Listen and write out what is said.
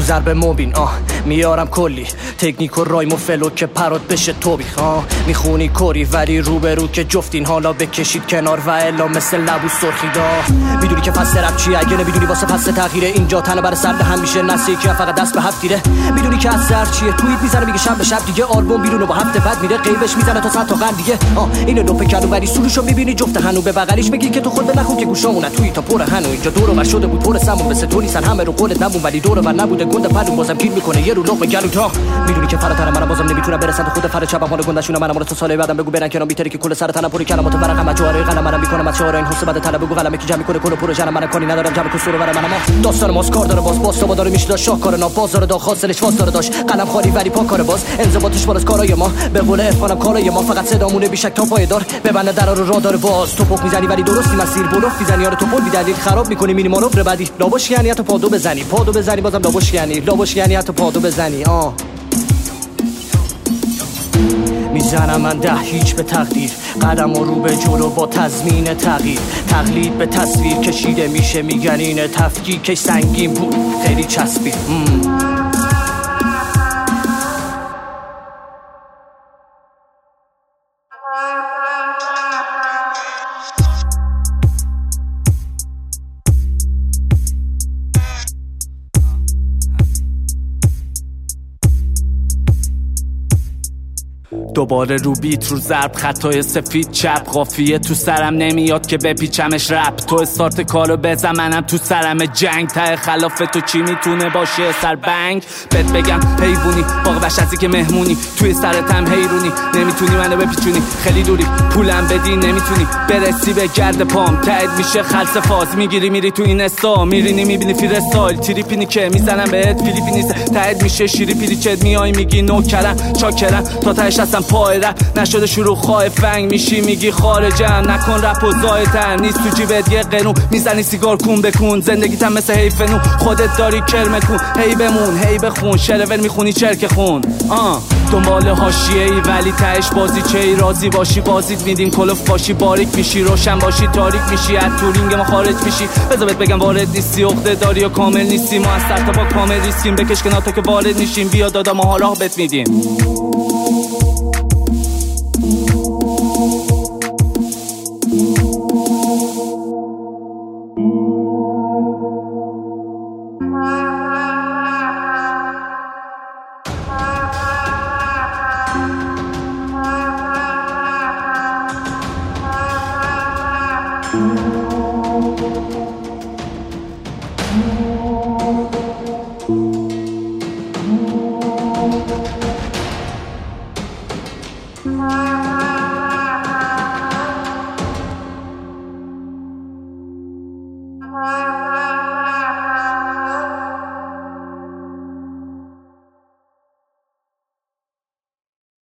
ضرب مبین میارم کلی تکنیک و رایم و فلو که پرات بشه توبی میخونی کوری ولی روبرو که جفتین حالا بکشید کنار و الا مثل لبو سرخی دا میدونی که فصل رپ چیه اگه نمیدونی واسه فصل تغییره اینجا تنه بر سرد همیشه نسیه که فقط دست به هفت دیره میدونی که از سر چیه توییت میزنه میگه شب به شب دیگه آلبوم بیرون و با هفته بعد میره قیبش میزنه تا 100 تا قند دیگه اینو دو پکلو ولی سروشو میبینی جفت هنو به بغلیش میگی که تو خود به نخون که گوشامونه توی تا پر هنو اینجا دور و بر شده بود پر سمون مثل تو نیستن همه رو قولت نمون ولی دور و بر نبوده گنده پلو بازم گیر میکنه یه رو لقمه گلو تا میدونی که فراتر منم بازم نمیتونم برسم خود فر چپم مال گندشون منم تو سال بعدم بگو برن کنام بیتری که کل سر تنم پری کلمات ورقم جواره قلم منم میکنم از شعار این حس بعد طلب بگو قلمی که جمع کنه کل پروژه منم کاری ندارم جمع کسور ور منم داستان ماست کار داره باز سبا داره میشه شاهکار نا بازار دا خاصلش واس داره داش قلم خالی ولی پا کار باز انضباطش بالاست کارای ما به قول افانم کارای ما فقط صدامونه بیشک تا پایدار ببنده درا رو راه داره باز تو پک میزنی ولی درستی مسیر بلوف میزنی یارو تو پل بی دلیل خراب میکنی مینی مانور بعدی لاباش یعنی حتی پادو بزنی بازم لاباش یعنی حتی پادو بزنی میزنم من 10 هیچ به تقدیر قدم و رو به جلو با تضمین تغییر تقلید به تصویر کشیده میشه میگن اینه تفکیکش سنگین بود خیلی چسبید دوباره رو بیت رو ضرب خطای سفید چپ قافیه تو سرم نمیاد که بپیچمش رپ تو استارت کارو بزن منم تو سرم جنگ ته خلاف تو چی میتونه باشه سر بنگ بهت بگم حیوونی باغ وحشتی که مهمونی توی سرتم حیرونی نمیتونی منو بپیچونی خیلی دوری پولم بدی نمیتونی برسی به گرد پام تایید میشه خلص فاز میگیری میری تو این استا میرینی میبینی فیر استایل تریپینی که میزنم بهت فیلیپینیست تایید میشه شیری پیریچت میای میگی نوکرم چاکرم تا تهش هستم پای رپ نشده شروع خواه فنگ میشی میگی خارجم نکن رپ و زایتن نیست تو جیبت یه قنون میزنی سیگار کون بکن زندگیتم مثل حیف نون خودت داری کرم کن هی بمون هی بخون شرور میخونی چرک خون دنبال حاشیه ای ولی تهش بازی چه ای راضی باشی بازیت میدیم کلوف باشی باریک میشی روشن باشی تاریک میشی از تورینگ ما خارج میشی بذار بهت بگم وارد نیستی عقده داری و کامل نیستی ما از سر تا پا کامل ریسکیم بکش کنار تا که وارد میشیم بیا دادا ما حالا بهت میدیم